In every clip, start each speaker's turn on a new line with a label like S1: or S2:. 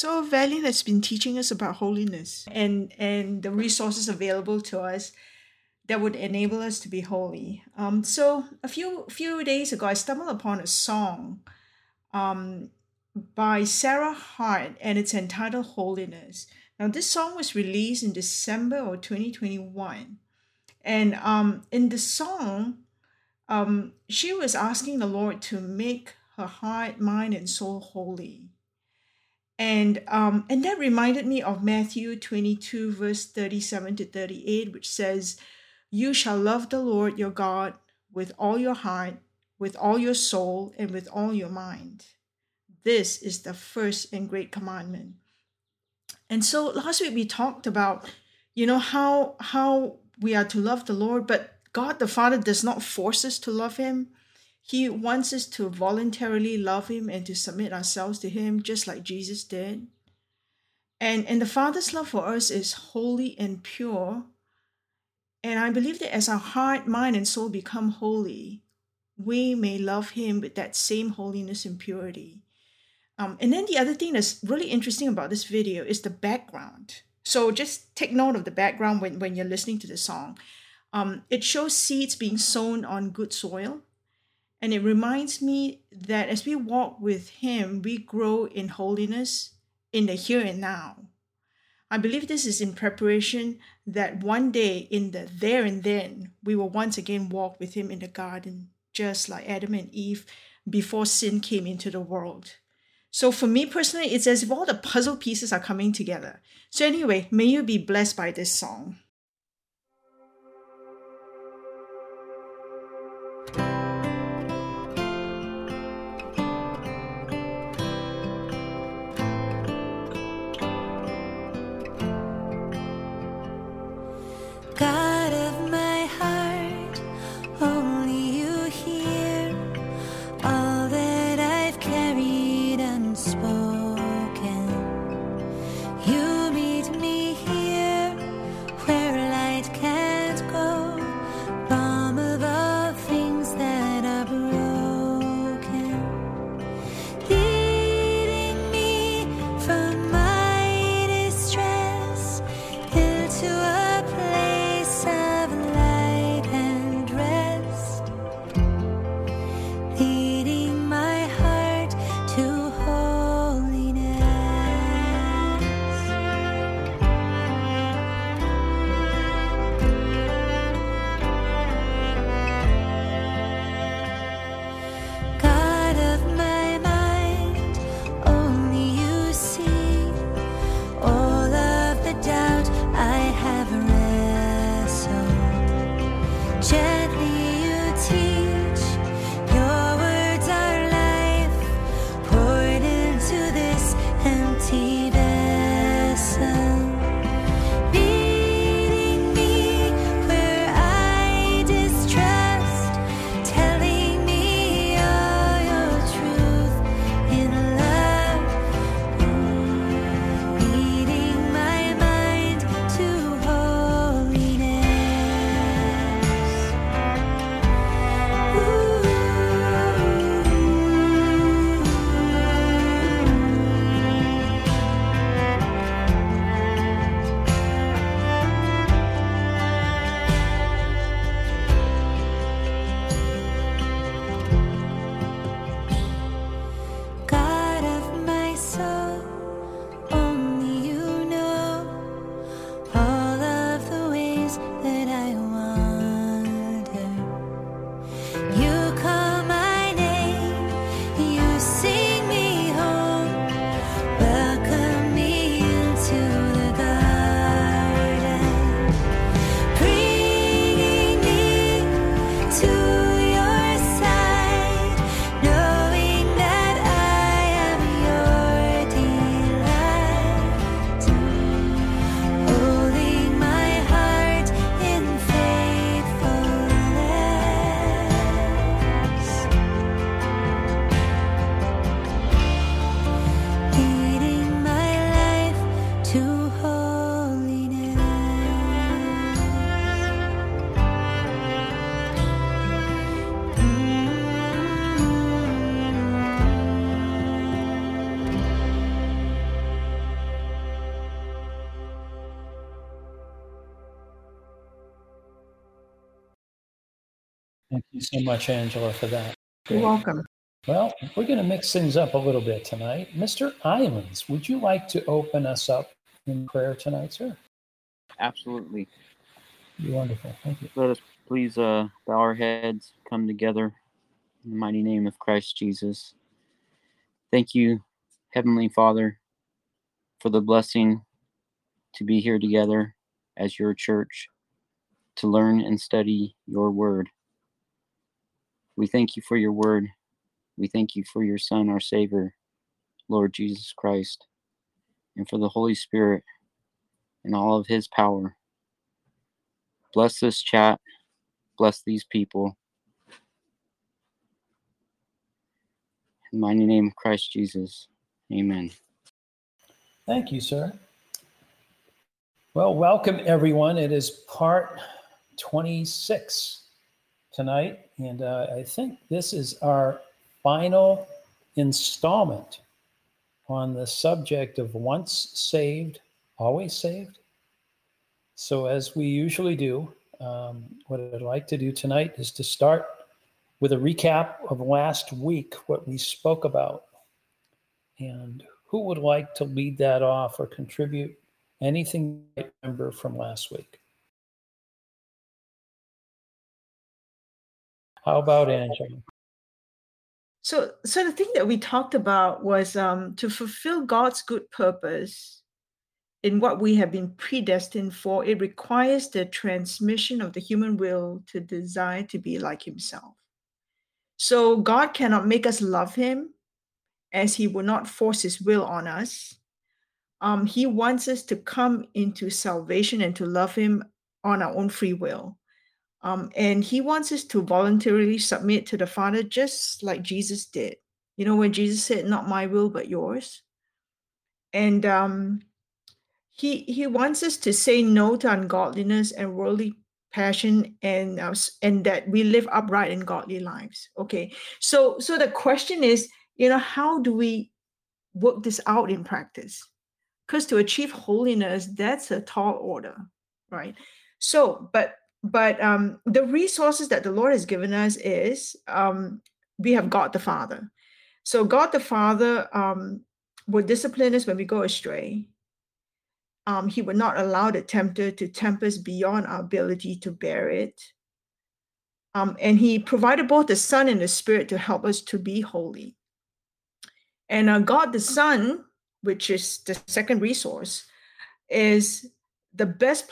S1: So Valiant has been teaching us about holiness and the resources available to us that would enable us to be holy. So a few days ago, I stumbled upon a song um, by Sarah Hart, and it's entitled Holiness. Now, this song was released in December of 2021. And in the song, she was asking the Lord to make her heart, mind, and soul holy. And that reminded me of Matthew 22, verse 37 to 38, which says, "You shall love the Lord your God with all your heart, with all your soul, and with all your mind. This is the first and great commandment." And so last week we talked about, how we are to love the Lord, but God the Father does not force us to love him. He wants us to voluntarily love him and to submit ourselves to him, just like Jesus did. And the Father's love for us is holy and pure. And I believe that as our heart, mind, and soul become holy, we may love him with that same holiness and purity. And then the other thing that's really interesting about this video is the background. So just take note of the background when you're listening to the song. It shows seeds being sown on good soil. And it reminds me that as we walk with him, we grow in holiness in the here and now. I believe this is in preparation that one day in the there and then, we will once again walk with him in the garden, just like Adam and Eve before sin came into the world. So for me personally, it's as if all the puzzle pieces are coming together. So anyway, may you be blessed by this song.
S2: God of my heart, only you hear all that I've carried unspoken. You meet me here where
S3: Thank you so much, Angela, for that.
S1: You're welcome.
S3: Well, we're going to mix things up a little bit tonight. Mr. Islands, would you like to open us up in prayer tonight, sir?
S4: Absolutely.
S3: You're wonderful. Thank you.
S4: Let us please bow our heads, come together in the mighty name of Christ Jesus. Thank you, Heavenly Father, for the blessing to be here together as your church, to learn and study your word. We thank you for your word. We thank you for your Son, our Savior, Lord Jesus Christ, and for the Holy Spirit and all of his power. Bless this chat. Bless these people. In the mighty name of Christ Jesus. Amen.
S3: Thank you, sir. Well, welcome, everyone. It is part 26 tonight, and I think this is our final installment on the subject of once saved, always saved. So as we usually do, what I'd like to do tonight is to start with a recap of last week, what we spoke about. And who would like to lead that off or contribute anything you remember from last week? How about Angela?
S1: So the thing that we talked about was to fulfill God's good purpose in what we have been predestined for. It requires the transmission of the human will to desire to be like himself. So God cannot make us love him, as he will not force his will on us. He wants us to come into salvation and to love him on our own free will. And he wants us to voluntarily submit to the Father, just like Jesus did. You know, when Jesus said, "Not my will, but yours." And he wants us to say no to ungodliness and worldly passion, and that we live upright and godly lives. Okay, so the question is, how do we work this out in practice? Because to achieve holiness, that's a tall order, right? So, but the resources that the Lord has given us is, we have God the Father. So God the Father will discipline us when we go astray. He would not allow the tempter to tempt us beyond our ability to bear it. And he provided both the Son and the Spirit to help us to be holy. And God the Son, which is the second resource, is in the best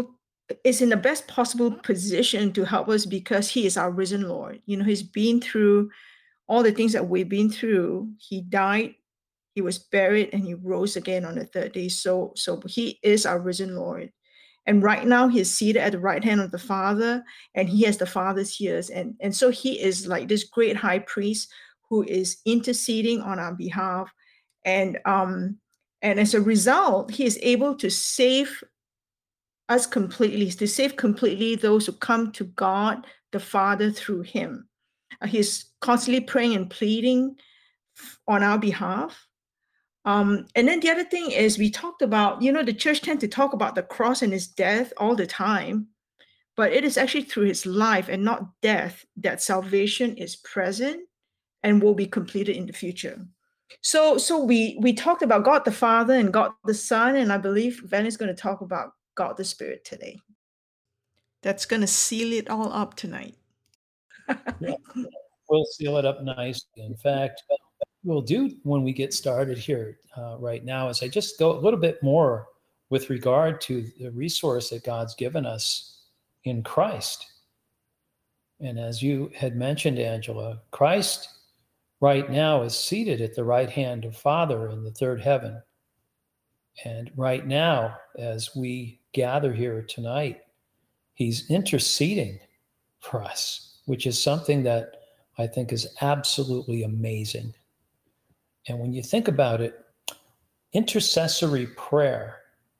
S1: possible position to help us, because he is our risen Lord. He's been through all the things that we've been through. He died, he was buried, and he rose again on the third day. So he is our risen Lord. And right now he is seated at the right hand of the Father, and he has the Father's ears. And so he is like this great high priest who is interceding on our behalf. And as a result, he is able to save us completely, to save completely those who come to God the Father through him. He's constantly praying and pleading on our behalf. And then the other thing is, we talked about, the church tends to talk about the cross and his death all the time, but it is actually through his life and not death that salvation is present and will be completed in the future. So we talked about God the Father and God the Son, and I believe Van is going to talk about God the Spirit today. That's going to seal it all up tonight.
S3: Yeah, we'll seal it up nicely. In fact, we'll do when we get started here right now is I just go a little bit more with regard to the resource that God's given us in Christ. And as you had mentioned, Angela, Christ right now is seated at the right hand of Father in the third heaven. And right now, as we gather here tonight, he's interceding for us, which is something that I think is absolutely amazing. And when you think about it, intercessory prayer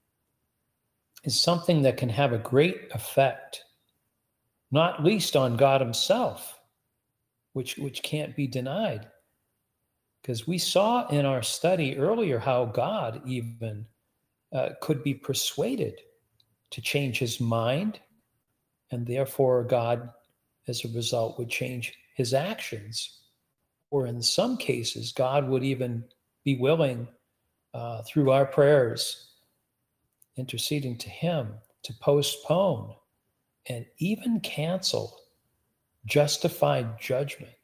S3: is something that can have a great effect, not least on God himself, which can't be denied. Because we saw in our study earlier how God even could be persuaded to change his mind, and therefore God as a result, would change his actions. Or in some cases, God would even be willing, through our prayers, interceding to him, to postpone and even cancel justified judgment.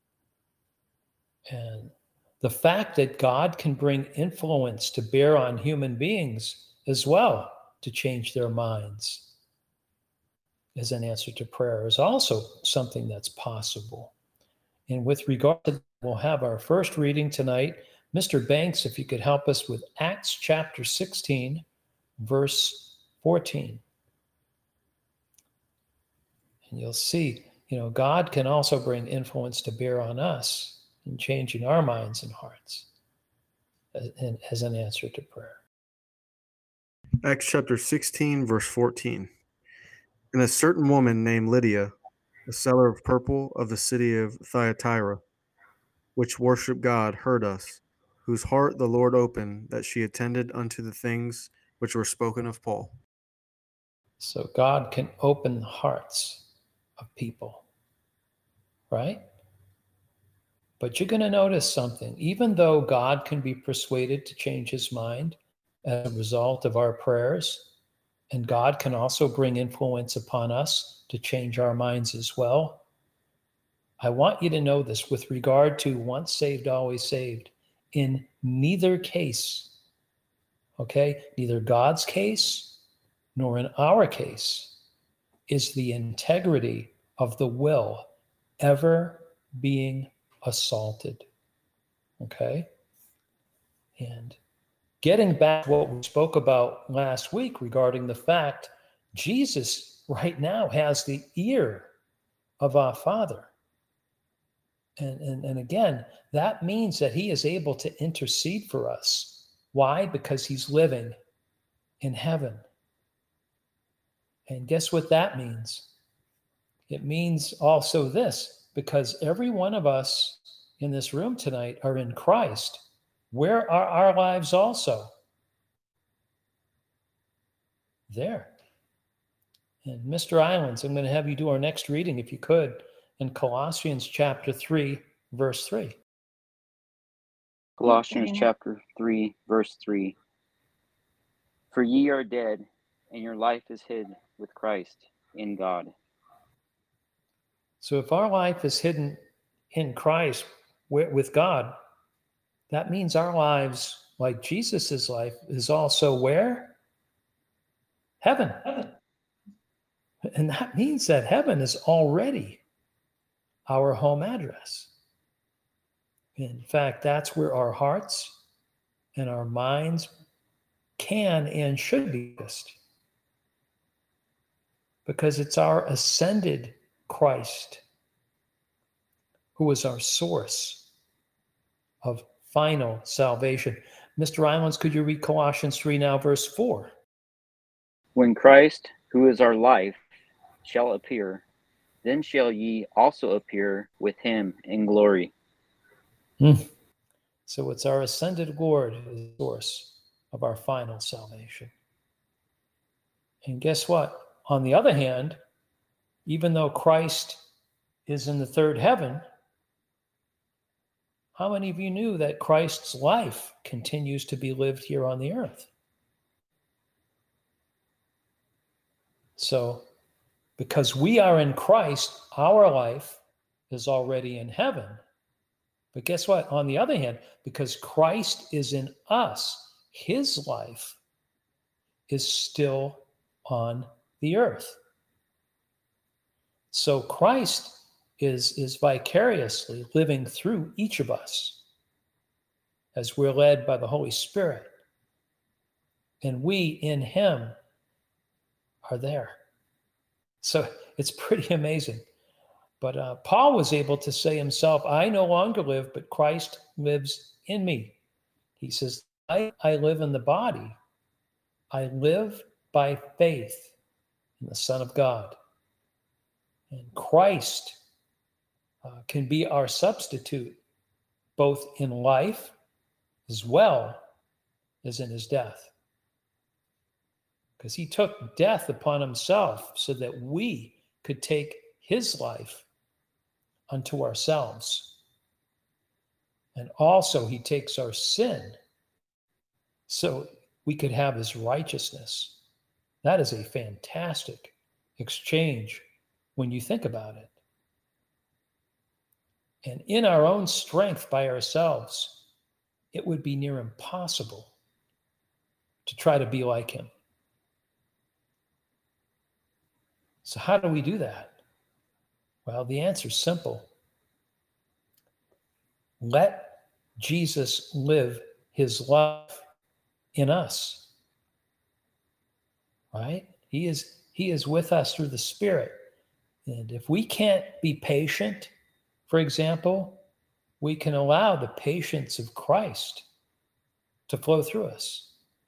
S3: And the fact that God can bring influence to bear on human beings as well to change their minds as an answer to prayer is also something that's possible. And with regard to that, we'll have our first reading tonight. Mr. Banks, if you could help us with Acts chapter 16, verse 14. And you'll see, God can also bring influence to bear on us in changing our minds and hearts as an answer to prayer.
S5: Acts chapter 16, verse 14. And a certain woman named Lydia, a seller of purple of the city of Thyatira, which worshiped God, heard us, whose heart the Lord opened, that she attended unto the things which were spoken of Paul.
S3: So God can open the hearts of people, right? But you're going to notice something. Even though God can be persuaded to change his mind as a result of our prayers, and God can also bring influence upon us to change our minds as well, I want you to know this with regard to once saved, always saved. In neither case, okay, neither God's case nor in our case is the integrity of the will ever being assaulted. Okay? And getting back to what we spoke about last week regarding the fact Jesus right now has the ear of our Father. And again, that means that he is able to intercede for us. Why? Because he's living in heaven. And guess what that means? It means also this, because every one of us in this room tonight are in Christ. Where are our lives also? There. And Mr. Islands, I'm going to have you do our next reading, if you could, in Colossians chapter 3, verse 3.
S4: Colossians chapter 3, verse 3. For ye are dead, and your life is hid with Christ in God.
S3: So if our life is hidden in Christ with God, that means our lives, like Jesus's life, is also where? Heaven. And that means that heaven is already our home address. In fact, that's where our hearts and our minds can and should be focused, because it's our ascended Christ who is our source of final salvation. Mr. Islands, could you read Colossians 3 now, verse 4?
S4: When Christ, who is our life, shall appear, then shall ye also appear with him in glory.
S3: So it's our ascended Lord who is the source of our final salvation. And guess what? On the other hand, even though Christ is in the third heaven, how many of you knew that Christ's life continues to be lived here on the earth? So, because we are in Christ, our life is already in heaven. But guess what? On the other hand, because Christ is in us, his life is still on the earth. So Christ is vicariously living through each of us as we're led by the Holy Spirit. And we in him are there. So it's pretty amazing. But Paul was able to say himself, I no longer live, but Christ lives in me. He says, I live in the body. I live by faith in the Son of God. And Christ can be our substitute, both in life as well as in his death. Because he took death upon himself so that we could take his life unto ourselves. And also he takes our sin so we could have his righteousness. That is a fantastic exchange when you think about it. And in our own strength by ourselves, it would be near impossible to try to be like him. So how do we do that? Well, the answer is simple. Let Jesus live his life in us. Right? He is with us through the Spirit. And if we can't be patient, for example, we can allow the patience of Christ to flow through us.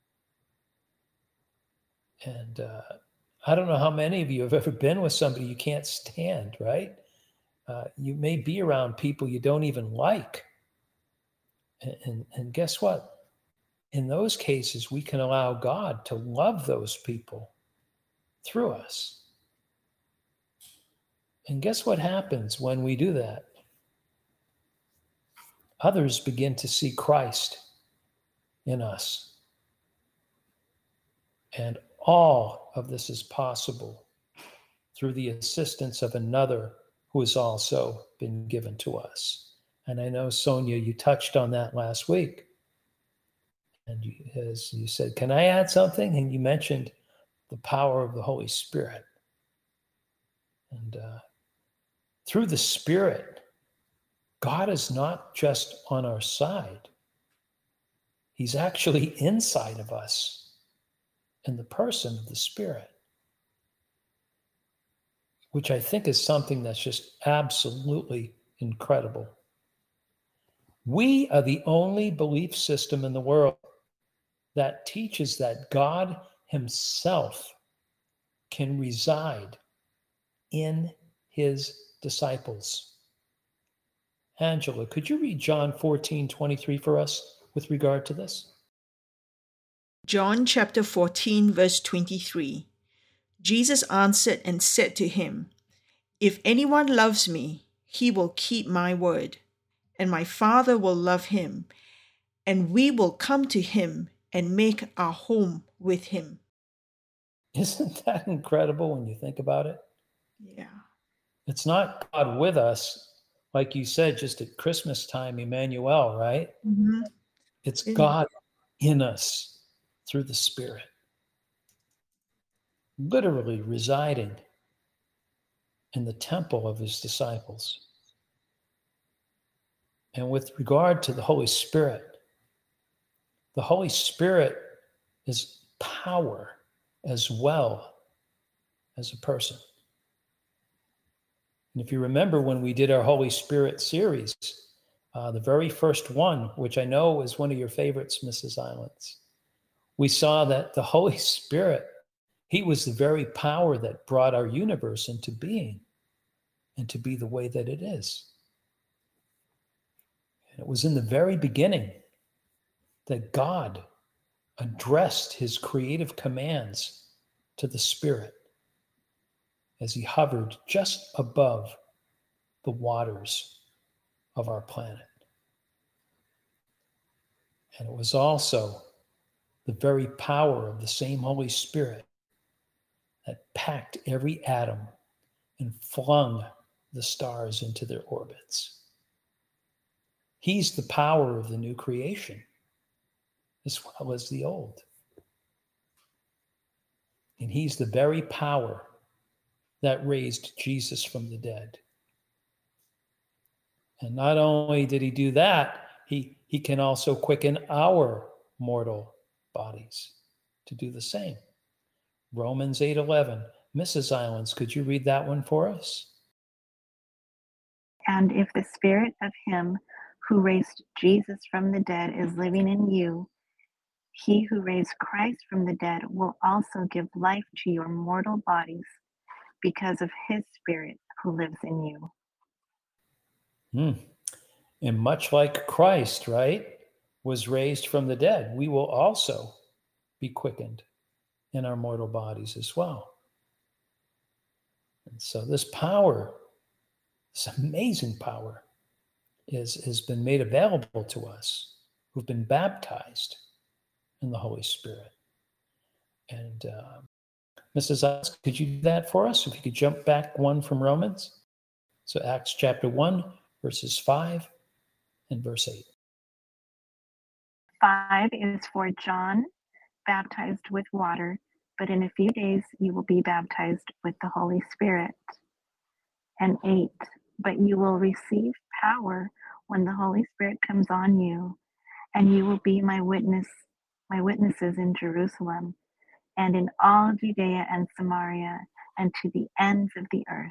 S3: And I don't know how many of you have ever been with somebody you can't stand, right? You may be around people you don't even like. And guess what? In those cases, we can allow God to love those people through us. And guess what happens when we do that? Others begin to see Christ in us. And all of this is possible through the assistance of another who has also been given to us. And I know, Sonia, you touched on that last week. And as you said, can I add something? And you mentioned the power of the Holy Spirit. And through the Spirit, God is not just on our side. He's actually inside of us in the person of the Spirit, which I think is something that's just absolutely incredible. We are the only belief system in the world that teaches that God himself can reside in his disciples. Angela, could you read John 14:23 for us with regard to this?
S1: John chapter 14, verse 23. Jesus answered and said to him, "If anyone loves me, he will keep my word, and my Father will love him, and we will come to him and make our home with him."
S3: Isn't that incredible when you think about it?
S1: Yeah.
S3: It's not God with us, like you said, just at Christmas time, Emmanuel, right?
S1: Mm-hmm.
S3: It's God in us through the Spirit, literally residing in the temple of his disciples. And with regard to the Holy Spirit is power as well as a person. And if you remember when we did our Holy Spirit series, the very first one, which I know is one of your favorites, Mrs. Islands, we saw that the Holy Spirit, he was the very power that brought our universe into being and to be the way that it is. And it was in the very beginning that God addressed his creative commands to the Spirit as he hovered just above the waters of our planet. And it was also the very power of the same Holy Spirit that packed every atom and flung the stars into their orbits. He's the power of the new creation as well as the old. And he's the very power that raised Jesus from the dead. And not only did he do that, he can also quicken our mortal bodies to do the same. Romans 8:11. Mrs. Islands, could you read that one for us?
S6: And if the Spirit of him who raised Jesus from the dead is living in you, he who raised Christ from the dead will also give life to your mortal bodies because of his Spirit who lives in you.
S3: And much like Christ, right, was raised from the dead, we will also be quickened in our mortal bodies as well. And so this power, this amazing power, has been made available to us who've been baptized in the Holy Spirit. And Mrs. Oz, could you do that for us? If you could jump back one from Romans. So Acts chapter 1, verses 5 and verse 8.
S6: 5 is for John, baptized with water, but in a few days you will be baptized with the Holy Spirit. And 8, but you will receive power when the Holy Spirit comes on you, and you will be my witnesses in Jerusalem and in all Judea and Samaria and to the ends of the earth.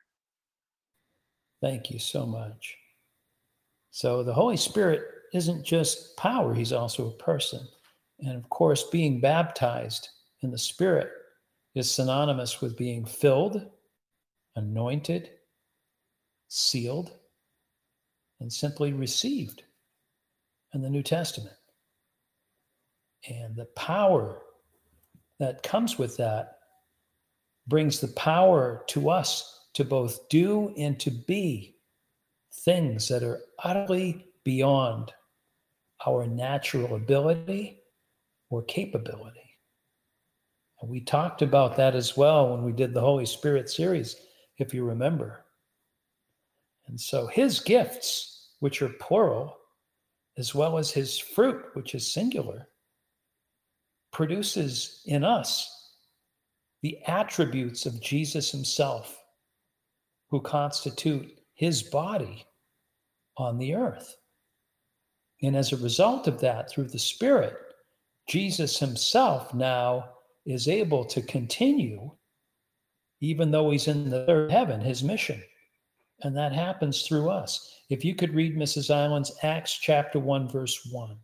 S3: Thank you so much. So the Holy Spirit isn't just power, he's also a person. And of course, being baptized in the Spirit is synonymous with being filled, anointed, sealed, and simply received in the New Testament. And the power that comes with that brings the power to us to both do and to be things that are utterly beyond our natural ability or capability. And we talked about that as well when we did the Holy Spirit series, if you remember. And so his gifts, which are plural, as well as his fruit, which is singular, produces in us the attributes of Jesus himself, who constitute his body on the earth. And as a result of that, through the Spirit, Jesus himself now is able to continue, even though he's in the third heaven, his mission. And that happens through us. If you could read Mrs. Island's Acts chapter 1, verse 1.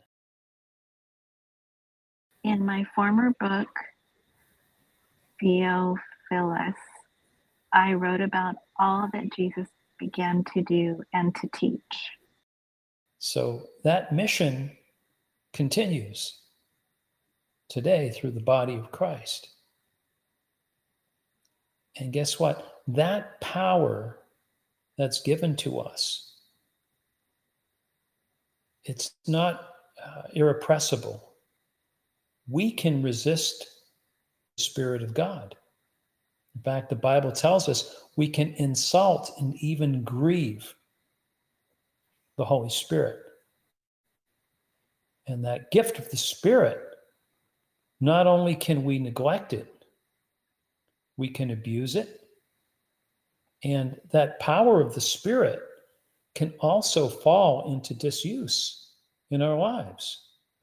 S6: In my former book, Theophilus, I wrote about all that Jesus began to do and to teach.
S3: So that mission continues today through the body of Christ. And guess what? That power that's given to us, it's not irrepressible. We can resist the Spirit of God. In fact, the Bible tells us we can insult and even grieve the Holy Spirit. And that gift of the Spirit, not only can we neglect it, we can abuse it. And that power of the Spirit can also fall into disuse in our lives.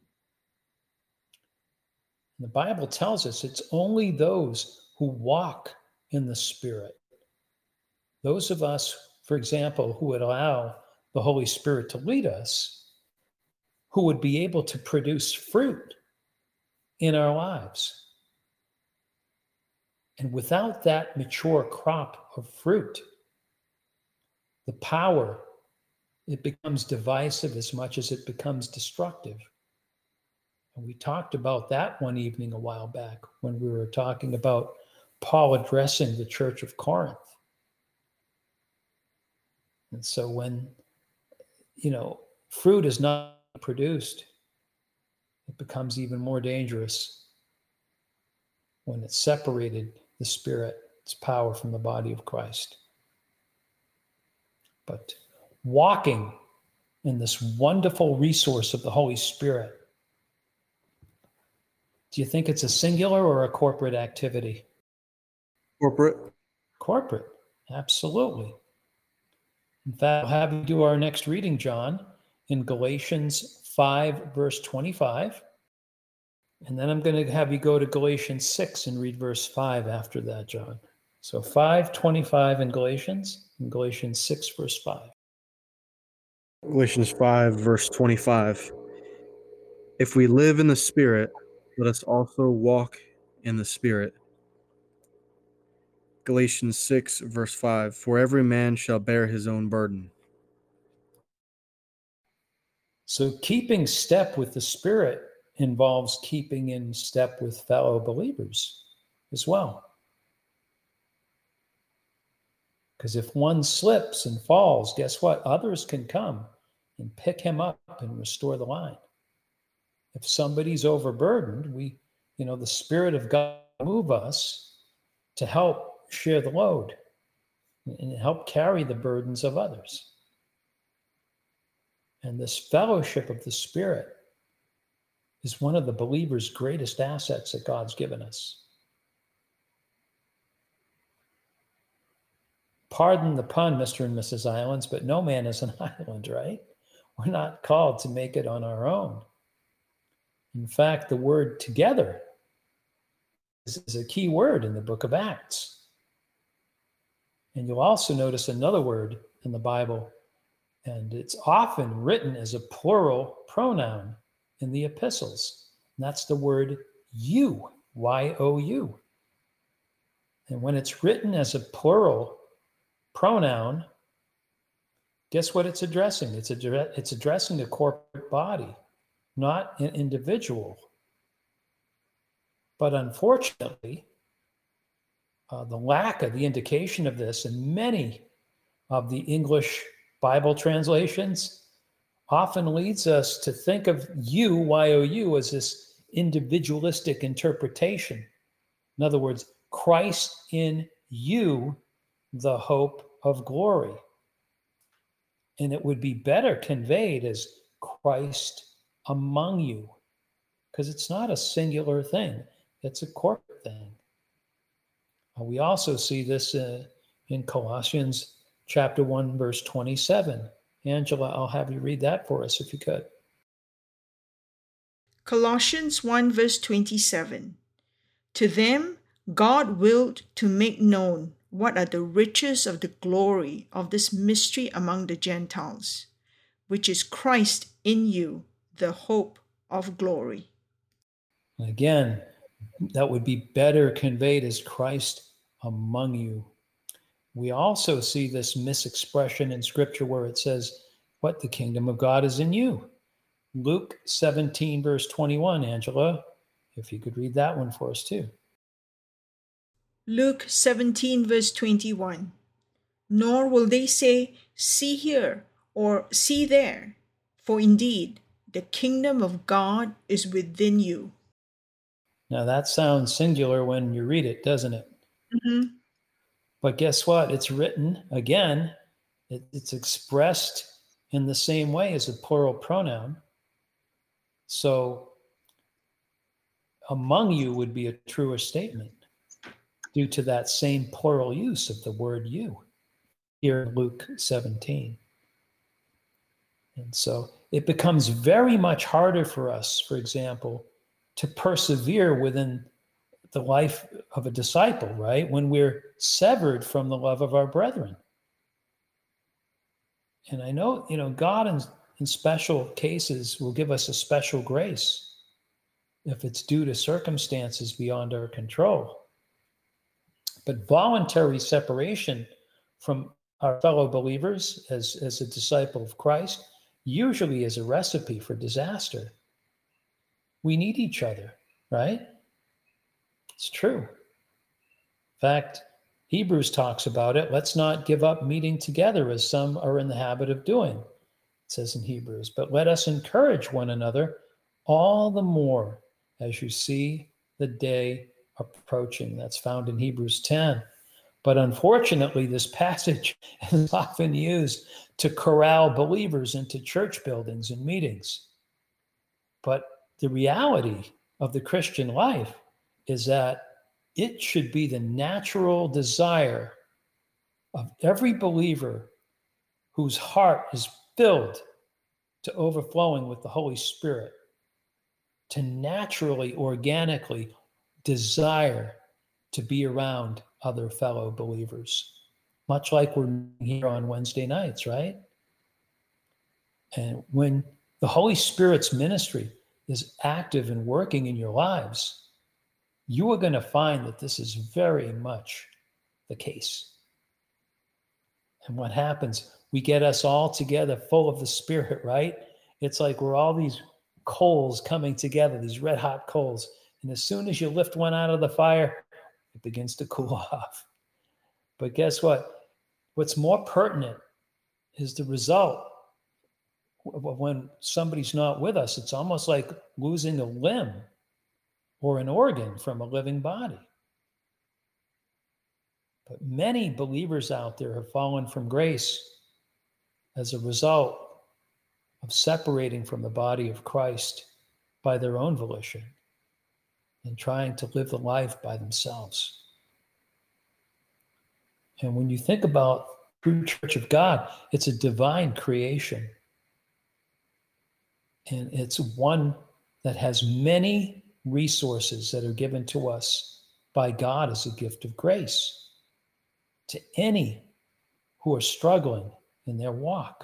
S3: The Bible tells us it's only those who walk in the Spirit, those of us, for example, who would allow the Holy Spirit to lead us, who would be able to produce fruit in our lives. And without that mature crop of fruit, the power, it becomes divisive as much as it becomes destructive. And we talked about that one evening a while back when we were talking about Paul addressing the church of Corinth. And so when, fruit is not produced, it becomes even more dangerous when it's separated, the Spirit, its power from the body of Christ. But walking in this wonderful resource of the Holy Spirit, do you think it's a singular or a corporate activity?
S5: Corporate.
S3: Corporate, absolutely. In fact, I'll have you do our next reading, John, in Galatians 5, verse 25. And then I'm going to have you go to Galatians 6 and read verse 5 after that, John. So 5:25 in Galatians, and Galatians 6, verse 5.
S5: Galatians 5, verse 25. If we live in the Spirit, let us also walk in the Spirit. Galatians 6, verse 5. For every man shall bear his own burden.
S3: So keeping step with the Spirit involves keeping in step with fellow believers as well. Because if one slips and falls, guess what? Others can come and pick him up and restore the line. If somebody's overburdened, the Spirit of God move us to help share the load and help carry the burdens of others. And this fellowship of the Spirit is one of the believer's greatest assets that God's given us. Pardon the pun, Mr. and Mrs. Islands, but no man is an island, right? We're not called to make it on our own. In fact, the word together is a key word in the book of Acts. And you'll also notice another word in the Bible, and it's often written as a plural pronoun in the epistles. And that's the word you, Y-O-U. And when it's written as a plural pronoun, guess what it's addressing? It's addressing the corporate body, not an individual. But unfortunately, the lack of the indication of this in many of the English Bible translations often leads us to think of you, Y-O-U, as this individualistic interpretation. In other words, Christ in you, the hope of glory. And it would be better conveyed as Christ among you, because it's not a singular thing, it's a corporate thing. We also see this in Colossians chapter 1, verse 27. Angela, I'll have you read that for us if you could.
S1: Colossians 1 verse 27. To them God willed to make known what are the riches of the glory of this mystery among the Gentiles, which is Christ in you, the hope of glory.
S3: Again, that would be better conveyed as Christ among you. We also see this misexpression in Scripture where it says, what the kingdom of God is in you. Luke 17, verse 21, Angela, if you could read that one for us too.
S1: Luke 17 verse 21. Nor will they say, see here, or see there, for indeed the kingdom of God is within you.
S3: Now that sounds singular when you read it, doesn't it?
S1: Mm-hmm.
S3: But guess what? It's written, again, it's expressed in the same way as a plural pronoun. So among you would be a truer statement due to that same plural use of the word you here in Luke 17. And so it becomes very much harder for us, for example, to persevere within the life of a disciple, right? When we're severed from the love of our brethren. And I know, God in special cases will give us a special grace if it's due to circumstances beyond our control. But voluntary separation from our fellow believers as a disciple of Christ usually is a recipe for disaster. We need each other, right? It's true. In fact, Hebrews talks about it. Let's not give up meeting together as some are in the habit of doing, it says in Hebrews. But let us encourage one another all the more as you see the day approaching. That's found in Hebrews 10. But unfortunately, this passage is often used to corral believers into church buildings and meetings. But the reality of the Christian life is that it should be the natural desire of every believer whose heart is filled to overflowing with the Holy Spirit to naturally, organically desire to be around other fellow believers, much like we're here on Wednesday nights, right? And when the Holy Spirit's ministry is active and working in your lives, you are going to find that this is very much the case. And what happens? We get us all together full of the Spirit, right? It's like we're all these coals coming together, these red hot coals. And as soon as you lift one out of the fire, it begins to cool off. But guess what? What's more pertinent is the result when somebody's not with us. It's almost like losing a limb or an organ from a living body. But many believers out there have fallen from grace as a result of separating from the body of Christ by their own volition and trying to live the life by themselves. And when you think about true church of God, it's a divine creation. And it's one that has many resources that are given to us by God as a gift of grace to any who are struggling in their walk.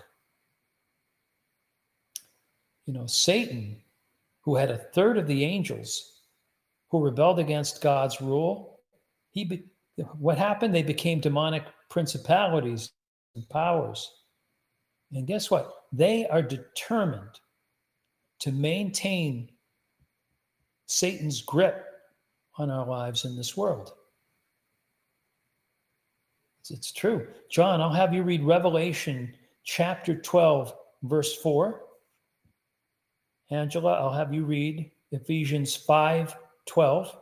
S3: You know, Satan, who had a third of the angels who rebelled against God's rule, what happened? They became demonic principalities and powers. And guess what? They are determined to maintain Satan's grip on our lives in this world. It's true. John, I'll have you read Revelation chapter 12, verse 4. Angela, I'll have you read Ephesians 5:12.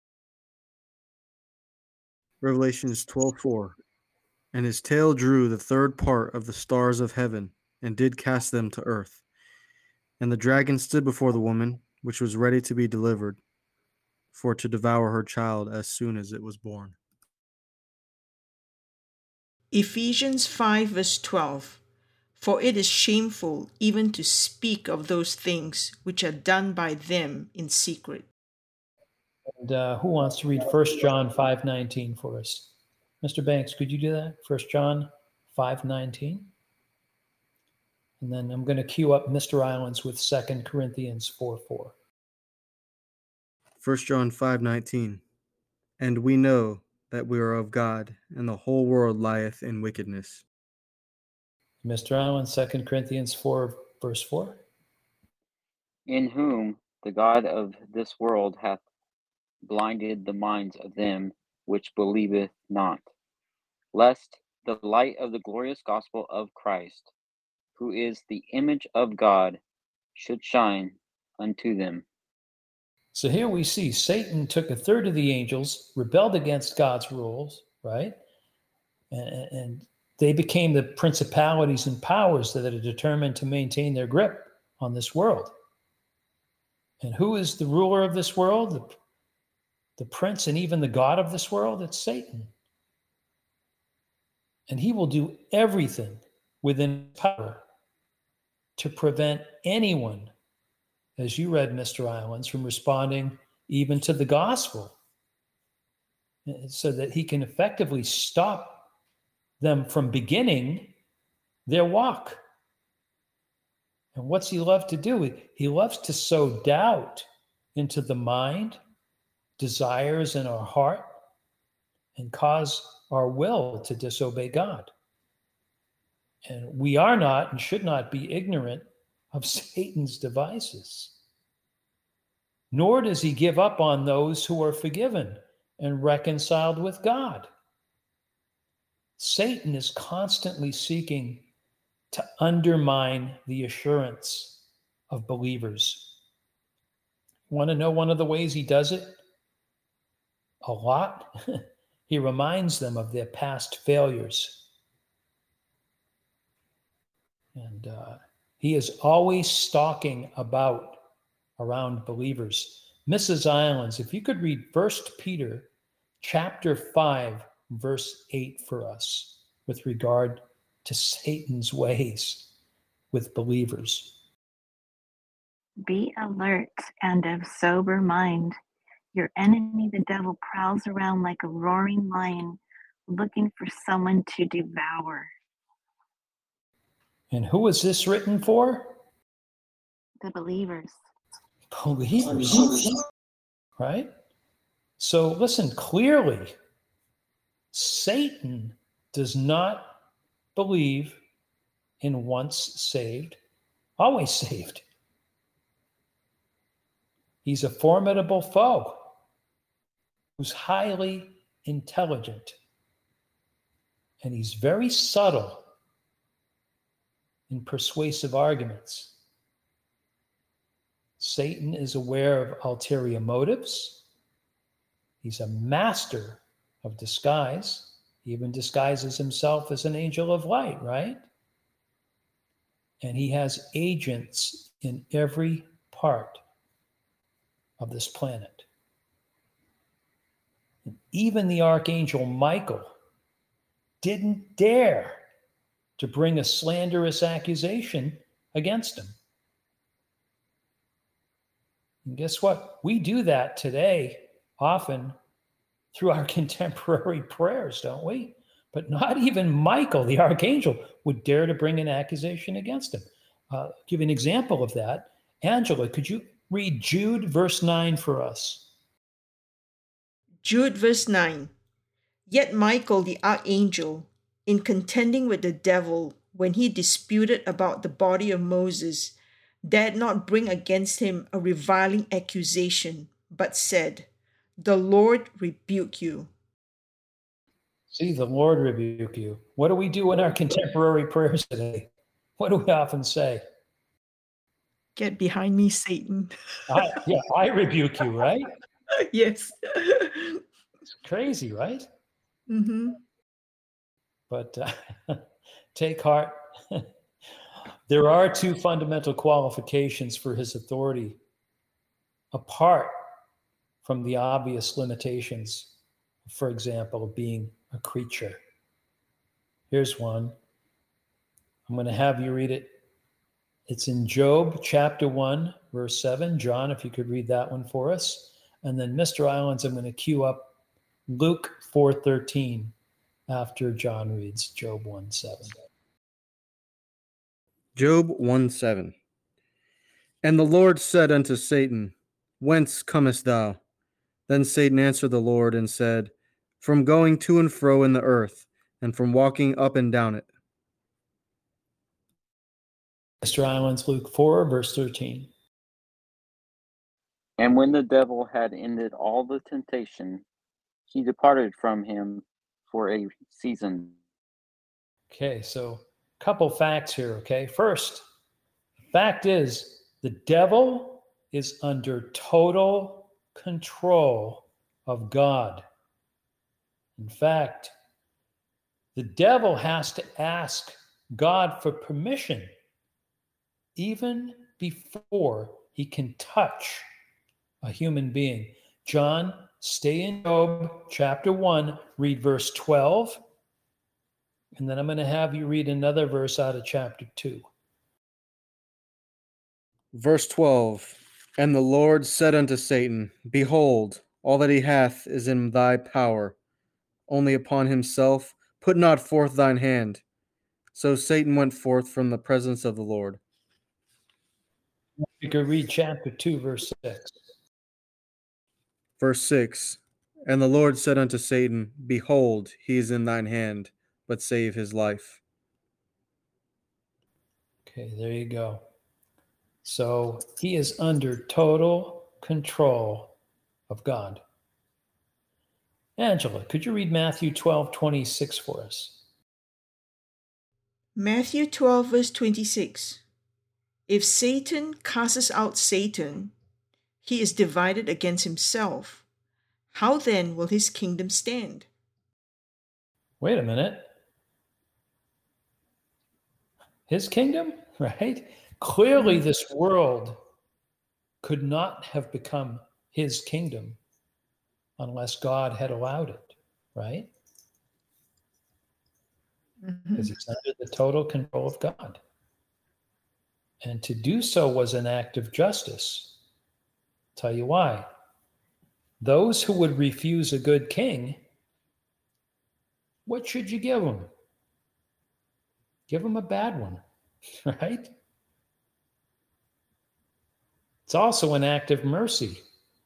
S5: Revelations 12:4. And his tail drew the third part of the stars of heaven, and did cast them to earth. And the dragon stood before the woman, which was ready to be delivered, for to devour her child as soon as it was born.
S1: Ephesians 5, verse 12. For it is shameful even to speak of those things which are done by them in secret.
S3: And who wants to read 1 John 5:19 for us? Mr. Banks, could you do that? 1 John 5:19. And then I'm going to queue up Mr. Islands with 2 Corinthians 4:4.
S5: 1 John 5:19. And we know that we are of God, and the whole world lieth in wickedness.
S3: Mr. Islands, 2 Corinthians 4, verse 4.
S4: In whom the God of this world hath blinded the minds of them which believeth not, lest the light of the glorious gospel of Christ, who is the image of God, should shine unto them.
S3: So here we see Satan took a third of the angels, rebelled against God's rules, right? And they became the principalities and powers that are determined to maintain their grip on this world. And who is the ruler of this world? The prince and even the God of this world? It's Satan. And he will do everything within his power to prevent anyone, as you read, Mr. Islands, from responding even to the gospel, so that he can effectively stop them from beginning their walk. And what's he love to do? He loves to sow doubt into the mind, desires in our heart, and cause our will to disobey God. And we are not and should not be ignorant of Satan's devices. Nor does he give up on those who are forgiven and reconciled with God. Satan is constantly seeking to undermine the assurance of believers. Want to know one of the ways he does it? A lot. He reminds them of their past failures. And he is always stalking about around believers. Mrs. Islands, if you could read 1 Peter chapter 5, verse 8 for us with regard to Satan's ways with believers.
S6: Be alert and of sober mind. Your enemy, the devil, prowls around like a roaring lion, looking for someone to devour.
S3: And who is this written for?
S6: The believers.
S3: Believers, right? So listen, clearly, Satan does not believe in once saved, always saved. He's a formidable foe who's highly intelligent. And he's very subtle in persuasive arguments. Satan is aware of ulterior motives. He's a master of disguise. He even disguises himself as an angel of light, right? And he has agents in every part of this planet. And even the archangel Michael didn't dare to bring a slanderous accusation against him. And guess what? We do that today often through our contemporary prayers, don't we? But not even Michael, the archangel, would dare to bring an accusation against him. Give an example of that. Angela, could you read Jude verse 9 for us?
S1: Jude verse 9. Yet Michael the archangel, in contending with the devil when he disputed about the body of Moses, dared not bring against him a reviling accusation, but said, "The Lord rebuke you."
S3: See, the Lord rebuke you. What do we do in our contemporary prayers today? What do we often say?
S1: Get behind me, Satan.
S3: I rebuke you, right?
S1: Yes.
S3: It's crazy, right?
S1: Mm-hmm.
S3: But take heart. There are two fundamental qualifications for his authority, apart from the obvious limitations, for example, being a creature. Here's one. I'm going to have you read it. It's in Job chapter 1, verse 7. John, if you could read that one for us. And then Mr. Islands, I'm going to cue up Luke 4:13 after John reads Job 1:7.
S5: Job 1:7. And the Lord said unto Satan, Whence comest thou? Then Satan answered the Lord and said, From going to and fro in the earth, and from walking up and down it.
S3: Mr. Islands, Luke 4, verse 13.
S4: And when the devil had ended all the temptation, he departed from him for a season.
S3: Okay, so a couple facts here, okay? First, the fact is the devil is under total control of God. In fact, the devil has to ask God for permission even before he can touch a human being. John, stay in Job chapter 1, read verse 12. And then I'm going to have you read another verse out of chapter 2.
S5: Verse 12. And the Lord said unto Satan, Behold, all that he hath is in thy power. Only upon himself put not forth thine hand. So Satan went forth from the presence of the Lord.
S3: You could read chapter 2, verse 6.
S5: Verse 6. And the Lord said unto Satan, Behold, he is in thine hand, but save his life.
S3: Okay, there you go. So he is under total control of God. Angela, could you read Matthew 12:26 for us?
S1: Matthew 12, verse 26. If Satan casts out Satan, he is divided against himself. How then will his kingdom stand?
S3: Wait a minute. His kingdom, right? Clearly, this world could not have become his kingdom unless God had allowed it, right? Because he's under the total control of God. And to do so was an act of justice. Tell you why. Those who would refuse a good king, what should you give them? Give them a bad one, right? It's also an act of mercy.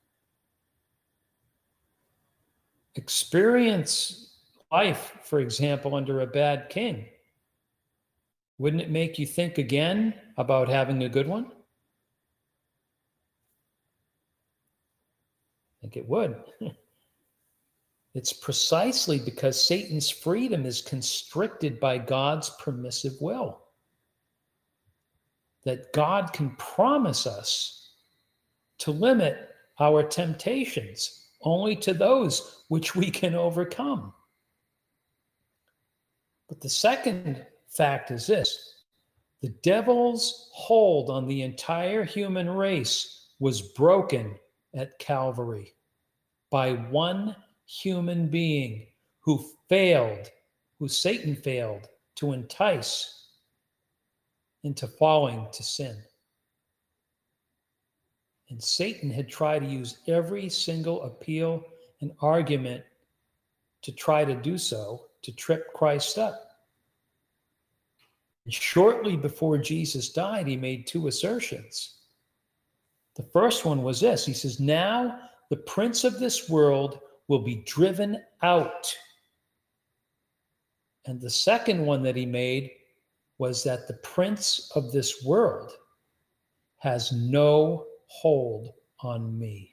S3: Experience life, for example, under a bad king. Wouldn't it make you think again about having a good one? I think it would. It's precisely because Satan's freedom is constricted by God's permissive will that God can promise us to limit our temptations only to those which we can overcome. But the second fact is this: the devil's hold on the entire human race was broken at Calvary by one human being who Satan failed to entice into falling to sin. And Satan had tried to use every single appeal and argument to try to do so, to trip Christ up. And shortly before Jesus died, he made two assertions. The first one was this. He says, now the prince of this world will be driven out. And the second one that he made was that the prince of this world has no hold on me.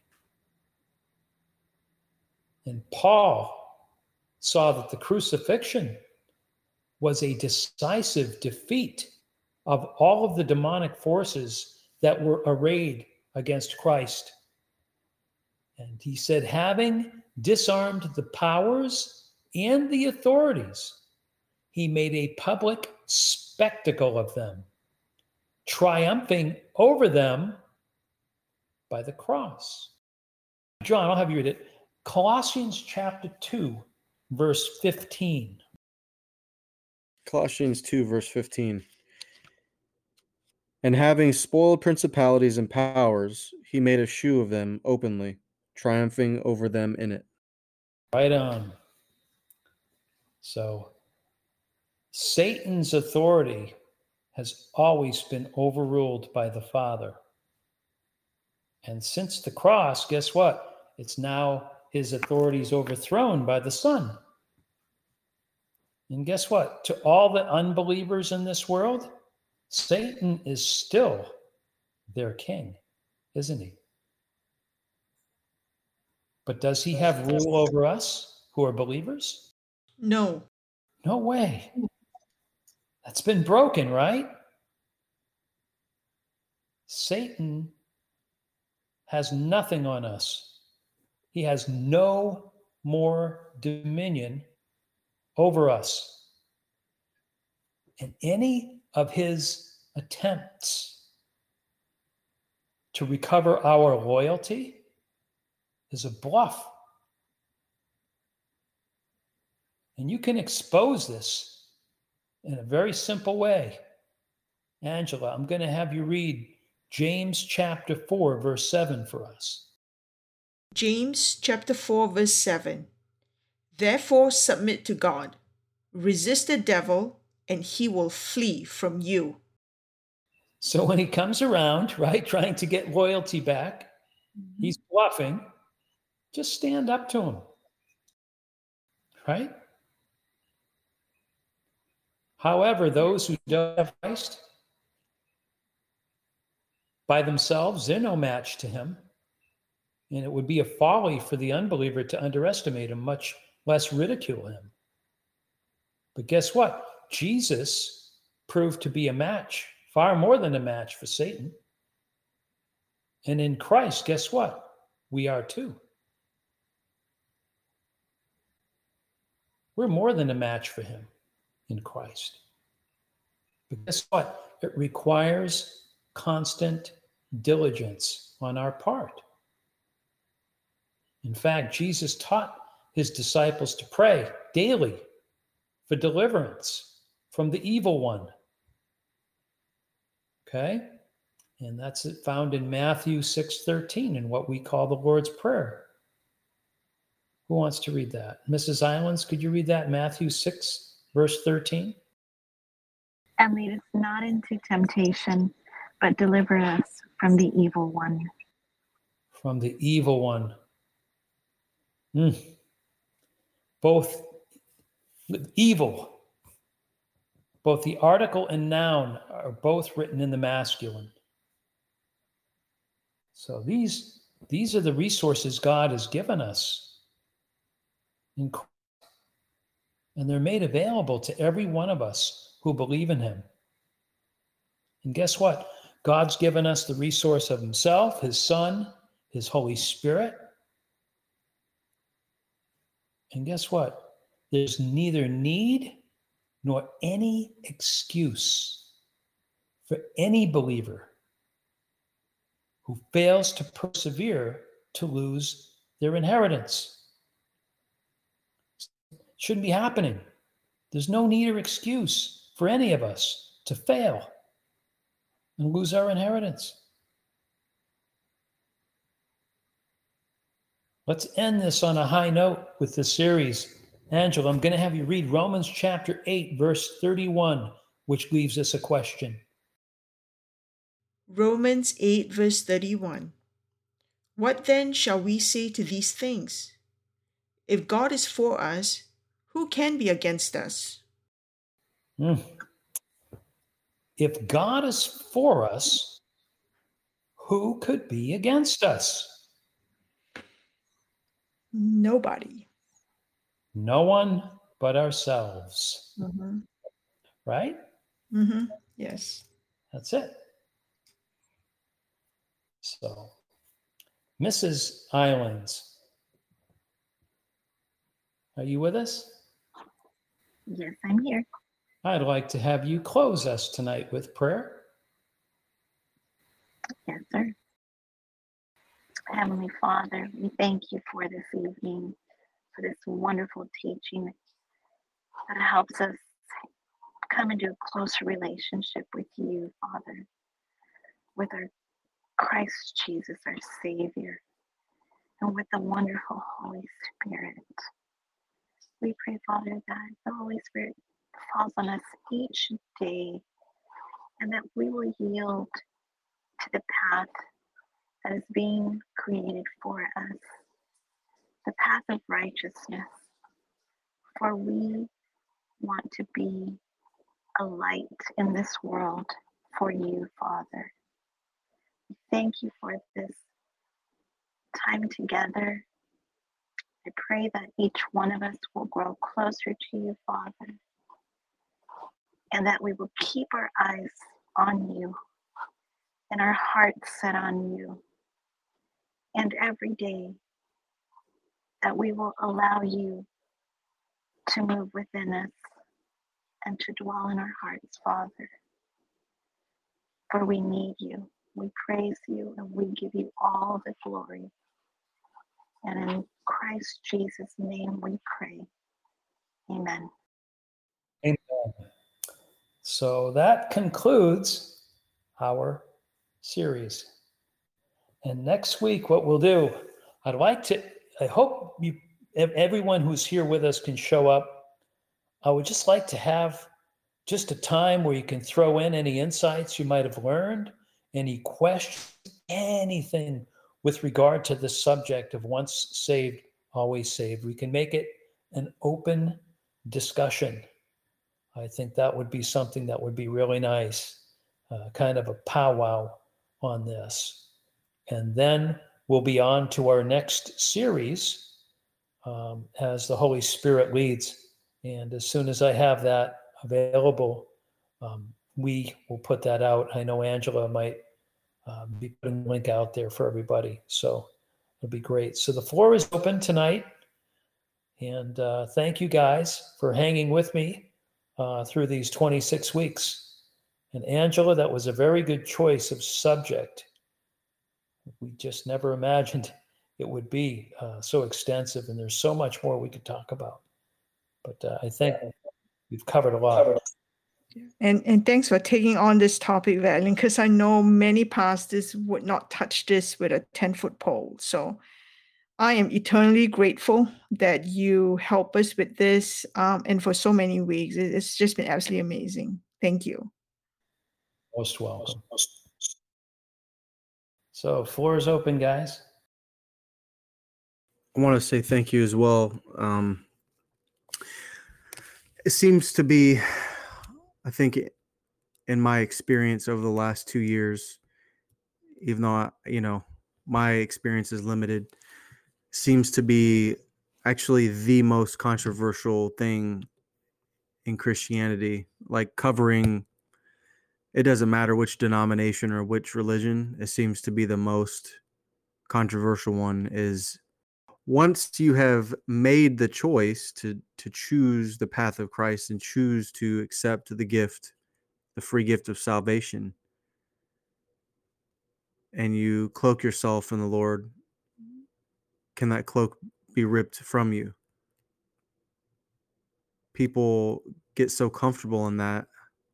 S3: And Paul saw that the crucifixion was a decisive defeat of all of the demonic forces that were arrayed against Christ. And he said, having disarmed the powers and the authorities, he made a public spectacle of them, triumphing over them by the cross. John, I'll have you read it. Colossians chapter 2, verse 15.
S5: Colossians 2, verse 15. And having spoiled principalities and powers, he made a shoe of them openly, triumphing over them in it.
S3: Right on. So, Satan's authority has always been overruled by the Father. And since the cross, guess what? It's now his authority is overthrown by the Son. And guess what? To all the unbelievers in this world, Satan is still their king, isn't he? But does he have rule over us who are believers?
S1: No.
S3: No way. That's been broken, right? Satan has nothing on us. He has no more dominion over us. And any of his attempts to recover our loyalty is a bluff. And you can expose this in a very simple way. Angela, I'm going to have you read James chapter 4, verse 7 for us.
S1: James chapter 4, verse 7. Therefore submit to God. Resist the devil, and he will flee from you.
S3: So when he comes around, right, trying to get loyalty back, he's bluffing. Just stand up to him. Right? However, those who don't have Christ, by themselves, they're no match to him. And it would be a folly for the unbeliever to underestimate him, much less ridicule him. But guess what? Jesus proved to be a match, far more than a match for Satan. And in Christ, guess what? We are too. We're more than a match for him in Christ. But guess what? It requires constant diligence on our part. In fact, Jesus taught his disciples to pray daily for deliverance from the evil one. Okay? And that's found in Matthew 6:13 in what we call the Lord's Prayer. Who wants to read that? Mrs. Islands, could you read that? Matthew 6, verse 13.
S6: And lead us not into temptation, but deliver us from the evil one.
S3: From the evil one. Both evil, both the article and noun are both written in the masculine. So these are the resources God has given us in Christ. And they're made available to every one of us who believe in him. And guess what? God's given us the resource of himself, his Son, his Holy Spirit. And guess what? There's neither need nor any excuse for any believer who fails to persevere to lose their inheritance. It shouldn't be happening. There's no need or excuse for any of us to fail and lose our inheritance. Let's end this on a high note with the series. Angela, I'm going to have you read Romans chapter 8, verse 31, which leaves us a question.
S1: Romans 8, verse 31. What then shall we say to these things? If God is for us, who can be against us?
S3: If God is for us, who could be against us?
S1: Nobody.
S3: No one but ourselves.
S1: Mm-hmm.
S3: Right?
S1: Mm-hmm. Yes.
S3: That's it. So, Mrs. Islands, are you with us?
S6: Yes, I'm here.
S3: I'd like to have you close us tonight with prayer.
S6: Yes, sir. Heavenly Father, we thank you for this evening, for this wonderful teaching that helps us come into a closer relationship with you, Father, with our Christ Jesus, our Savior, and with the wonderful Holy Spirit. We pray, Father, that the Holy Spirit falls on us each day and that we will yield to the path that is being created for us, the path of righteousness. For we want to be a light in this world for you, Father. Thank you for this time together. I pray that each one of us will grow closer to you, Father, and that we will keep our eyes on you and our hearts set on you. And every day that we will allow you to move within us and to dwell in our hearts, Father. For we need you. We praise you and we give you all the glory. And in Christ Jesus' name we pray. Amen.
S3: Amen. So that concludes our series. And next week, what we'll do, I hope everyone who's here with us can show up. I would just like to have just a time where you can throw in any insights you might have learned, any questions, anything with regard to the subject of once saved, always saved. We can make it an open discussion. I think that would be something that would be really nice, kind of a powwow on this. And then we'll be on to our next series as the Holy Spirit leads. And as soon as I have that available, we will put that out. I know Angela might be putting the link out there for everybody. So it'll be great. So the floor is open tonight. And thank you guys for hanging with me through these 26 weeks. And Angela, that was a very good choice of subject. We just never imagined it would be so extensive, and there's so much more we could talk about. But I think we've covered a lot.
S1: And thanks for taking on this topic, Valen, because I know many pastors would not touch this with a 10-foot pole. So I am eternally grateful that you help us with this and for so many weeks. It's just been absolutely amazing. Thank you.
S3: Most welcome. So floor is open, guys.
S5: I want to say thank you as well. It seems to be, I think, in my experience over the last 2 years, even though, my experience is limited, seems to be actually the most controversial thing in Christianity, like covering, it doesn't matter which denomination or which religion, it seems to be the most controversial one. Is once you have made the choice to choose the path of Christ and choose to accept the gift, the free gift of salvation, and you cloak yourself in the Lord, can that cloak be ripped from you? People get so comfortable in that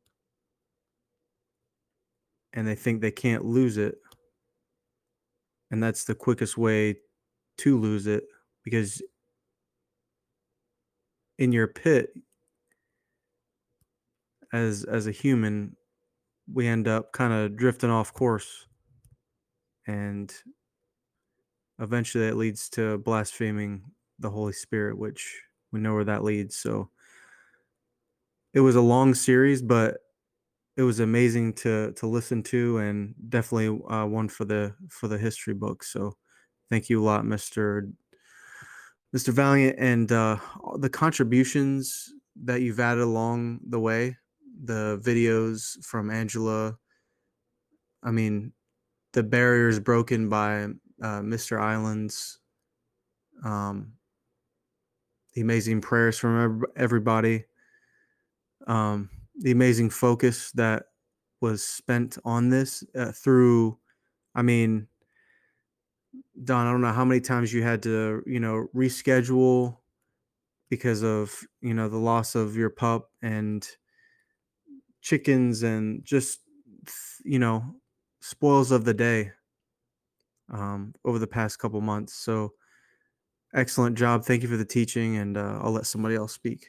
S5: and they think they can't lose it. And that's the quickest way to lose it, because in your pit, as a human, we end up kind of drifting off course, and eventually it leads to blaspheming the Holy Spirit, which we know where that leads. So it was a long series, but it was amazing to listen to, and definitely one for the history book. So thank you a lot, Mr. Valiant, and the contributions that you've added along the way, the videos from Angela. I mean, the barriers broken by Mr. Islands, the amazing prayers from everybody, the amazing focus that was spent on this through, I mean, Don, I don't know how many times you had to, reschedule because of, the loss of your pup and chickens and just, spoils of the day over the past couple months. So excellent job. Thank you for the teaching, and I'll let somebody else speak.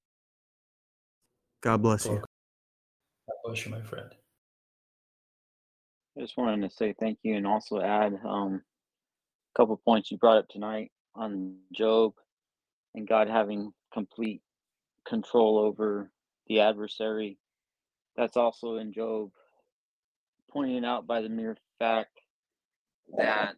S5: God bless you.
S3: God bless you, my friend.
S4: I just wanted to say thank you and also add a couple points you brought up tonight on Job and God having complete control over the adversary. That's also in Job, pointed out by the mere fact that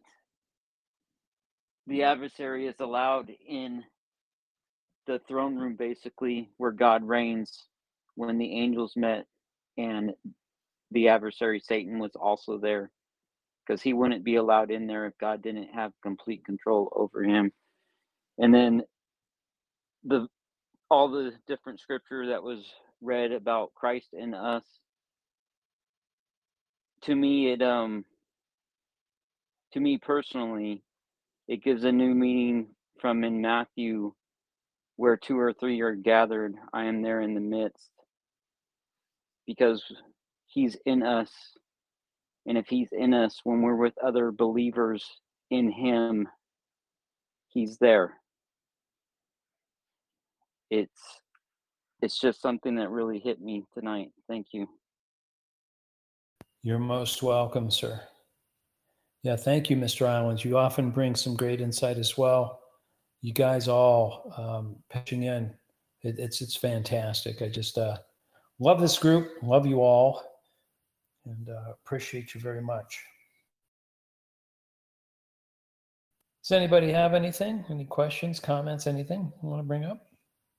S4: the adversary is allowed in the throne room, basically, where God reigns, when the angels met, and the adversary Satan was also there, because he wouldn't be allowed in there if God didn't have complete control over him. And then all the different scripture that was read about Christ in us, to me personally, it gives a new meaning from in Matthew, where 2 or 3 are gathered, I am there in the midst, because he's in us. And if he's in us, when we're with other believers in him, he's there. It's just something that really hit me tonight. Thank you.
S3: You're most welcome, sir. Yeah, thank you, Mr. Islands. You often bring some great insight as well. You guys all pitching in. It's fantastic. I just love this group, love you all, and appreciate you very much. Does anybody have anything? Any questions, comments, anything you want to bring up?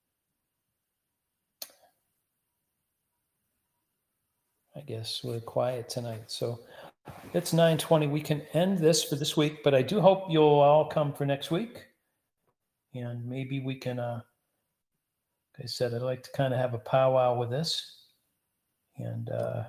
S3: I guess we're quiet tonight. So it's 9:20. We can end this for this week, but I do hope you'll all come for next week. And maybe we can, like I said, I'd like to kind of have a powwow with this. And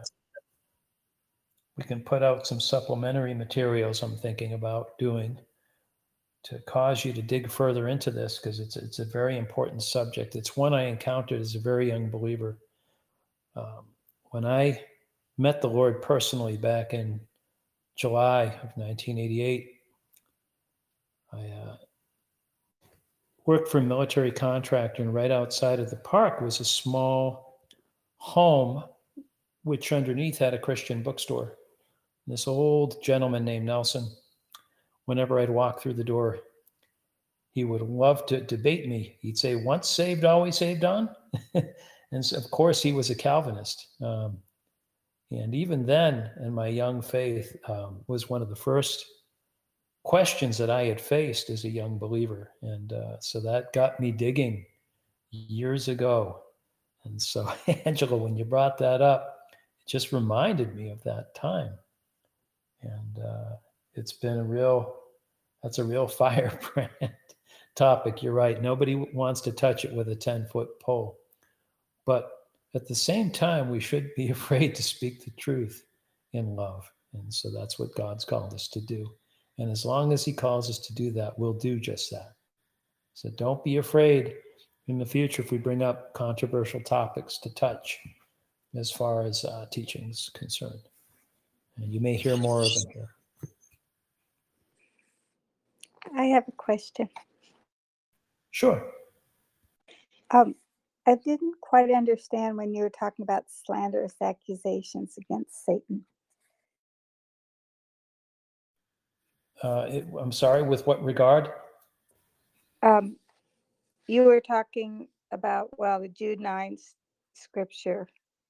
S3: we can put out some supplementary materials I'm thinking about doing to cause you to dig further into this, because it's a very important subject. It's one I encountered as a very young believer. When I met the Lord personally back in July of 1988, I worked for a military contractor, and right outside of the park was a small home, which underneath had a Christian bookstore. And this old gentleman named Nelson, whenever I'd walk through the door, he would love to debate me. He'd say, "Once saved, always saved on." And so, of course, he was a Calvinist. And even then, in my young faith, was one of the first questions that I had faced as a young believer. And so that got me digging years ago. And so, Angela, when you brought that up, it just reminded me of that time. And it's been that's a real firebrand topic. You're right. Nobody wants to touch it with a 10-foot pole. But at the same time, we should be afraid to speak the truth in love. And so that's what God's called us to do. And as long as he calls us to do that, we'll do just that. So don't be afraid in the future if we bring up controversial topics to touch as far as teaching is concerned. And you may hear more of them here.
S7: I have a question.
S3: Sure.
S7: I didn't quite understand when you were talking about slanderous accusations against Satan.
S3: I'm sorry, with what regard?
S7: You were talking about, the Jude 9 scripture.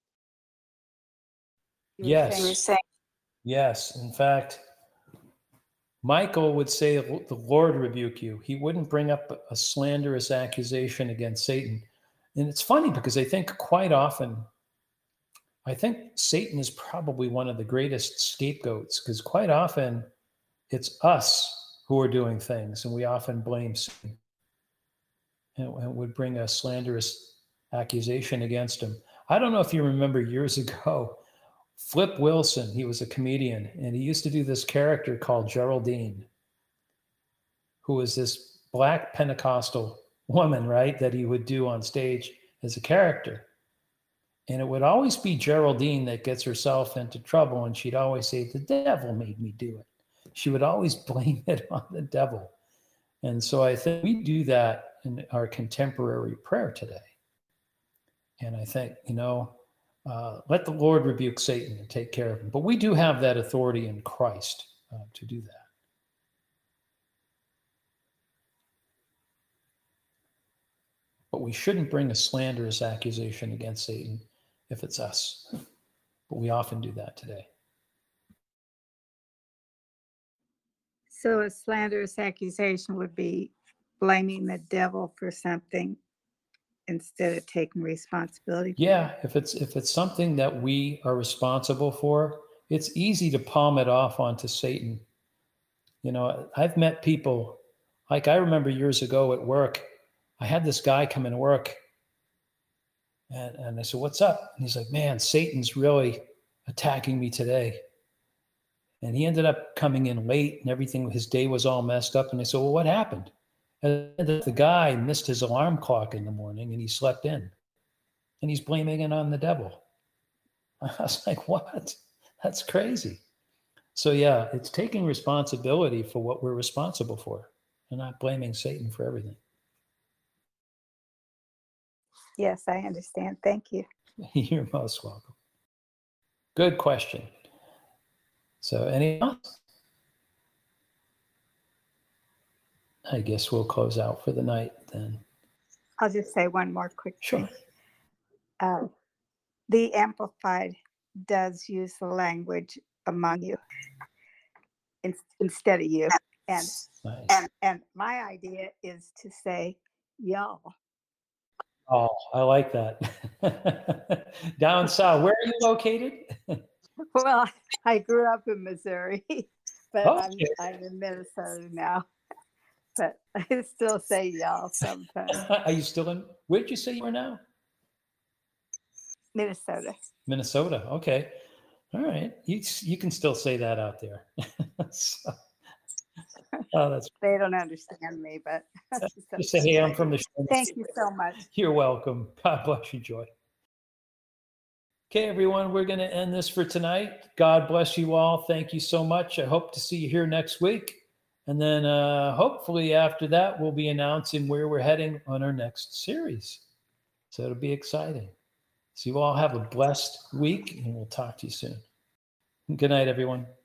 S7: You were saying.
S3: Yes. In fact, Michael would say, the Lord rebuke you. He wouldn't bring up a slanderous accusation against Satan. And it's funny because I think quite often, Satan is probably one of the greatest scapegoats, because quite often it's us who are doing things and we often blame Satan and would bring a slanderous accusation against him. I don't know if you remember years ago, Flip Wilson, he was a comedian, and he used to do this character called Geraldine, who was this black Pentecostal woman, right, that he would do on stage as a character. And it would always be Geraldine that gets herself into trouble, and she'd always say, the devil made me do it. She would always blame it on the devil. And so I think we do that in our contemporary prayer today. And I think, let the Lord rebuke Satan and take care of him. But we do have that authority in Christ to do that. But we shouldn't bring a slanderous accusation against Satan if it's us. But we often do that today.
S7: So a slanderous accusation would be blaming the devil for something instead of taking responsibility.
S3: Yeah, if it's something that we are responsible for, it's easy to palm it off onto Satan. I've met people, like I remember years ago at work, I had this guy come into work and I said, what's up? And he's like, man, Satan's really attacking me today. And he ended up coming in late and everything, his day was all messed up. And I said, well, what happened? And the guy missed his alarm clock in the morning and he slept in. And he's blaming it on the devil. I was like, what? That's crazy. So yeah, it's taking responsibility for what we're responsible for and not blaming Satan for everything.
S7: Yes, I understand. Thank you.
S3: You're most welcome. Good question. So anything else? I guess we'll close out for the night then.
S7: I'll just say one more quick
S3: Sure.
S7: thing. The Amplified does use the language among you instead of you. And,
S3: Nice.
S7: and my idea is to say y'all.
S3: Oh, I like that. Down south. Where are you located?
S7: Well, I grew up in Missouri, but
S3: Okay.
S7: I'm in Minnesota now. But I still say y'all sometimes.
S3: Are you still in? Where did you say you were now?
S7: Minnesota.
S3: Minnesota. Okay. All right. You can still say that out there. So, that's
S7: They don't understand me, but
S3: just say, hey, I'm from the show.
S7: Thank you so much.
S3: You're welcome. God bless you, Joy. Okay, everyone, we're going to end this for tonight. God bless you all. Thank you so much. I hope to see you here next week. And then hopefully after that, we'll be announcing where we're heading on our next series. So it'll be exciting. So you all have a blessed week, and we'll talk to you soon. Good night, everyone.